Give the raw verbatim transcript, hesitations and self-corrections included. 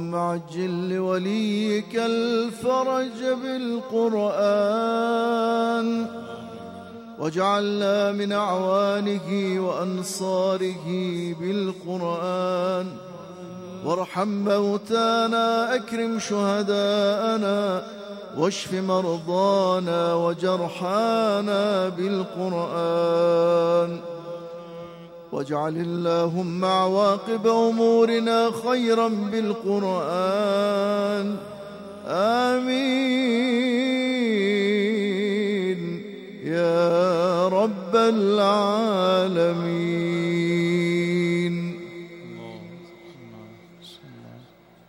اللهم عجل لوليك الفرج بالقرآن، واجعلنا من أعوانه وأنصاره بالقرآن. وارحم موتانا، أكرم شهداءنا، واشف مرضانا وجرحانا بالقرآن. واجعل اللهم عواقب أمورنا خيرا بالقرآن. آمين.